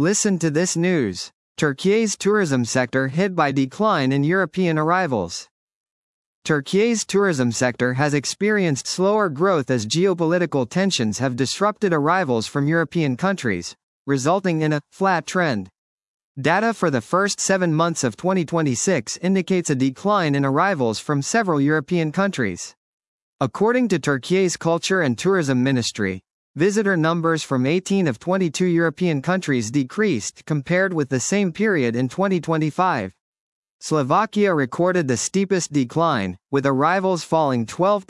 Listen to this news. Turkey's tourism sector hit by decline in European arrivals. Turkey's tourism sector has experienced slower growth as geopolitical tensions have disrupted arrivals from European countries, resulting in a flat trend. Data for the first 7 months of 2026 indicates a decline in arrivals from several European countries. According to Turkey's Culture and Tourism Ministry, visitor numbers from 18 of 22 European countries decreased compared with the same period in 2025. Slovakia recorded the steepest decline, with arrivals falling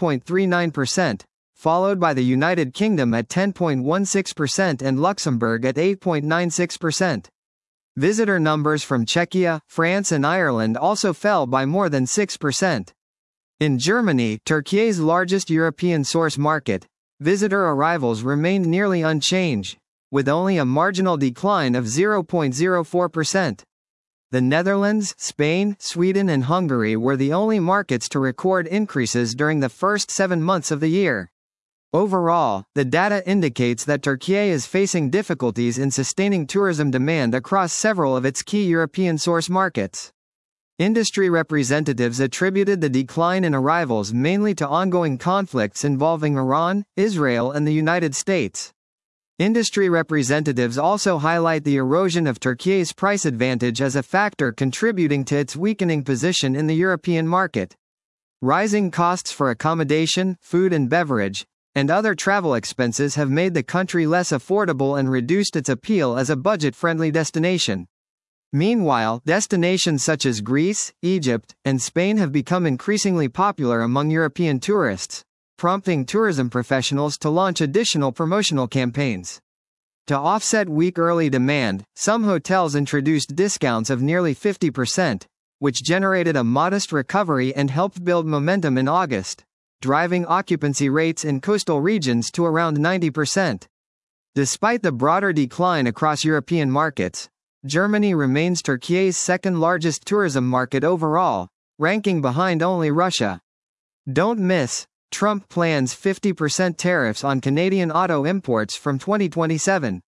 12.39%, followed by the United Kingdom at 10.16% and Luxembourg at 8.96%. Visitor numbers from Czechia, France and Ireland also fell by more than 6%. In Germany, Turkey's largest European source market, visitor arrivals remained nearly unchanged, with only a marginal decline of 0.04%. The Netherlands, Spain, Sweden and Hungary were the only markets to record increases during the first 7 months of the year. Overall, the data indicates that Turkey is facing difficulties in sustaining tourism demand across several of its key European source markets. Industry representatives attributed the decline in arrivals mainly to ongoing conflicts involving Iran, Israel and the United States. Industry representatives also highlight the erosion of Turkey's price advantage as a factor contributing to its weakening position in the European market. Rising costs for accommodation, food and beverage, and other travel expenses have made the country less affordable and reduced its appeal as a budget-friendly destination. Meanwhile, destinations such as Greece, Egypt, and Spain have become increasingly popular among European tourists, prompting tourism professionals to launch additional promotional campaigns. To offset weak early demand, some hotels introduced discounts of nearly 50%, which generated a modest recovery and helped build momentum in August, driving occupancy rates in coastal regions to around 90%. Despite the broader decline across European markets, Germany remains Turkey's second-largest tourism market overall, ranking behind only Russia. Don't miss: Trump plans 50% tariffs on Canadian auto imports from 2027.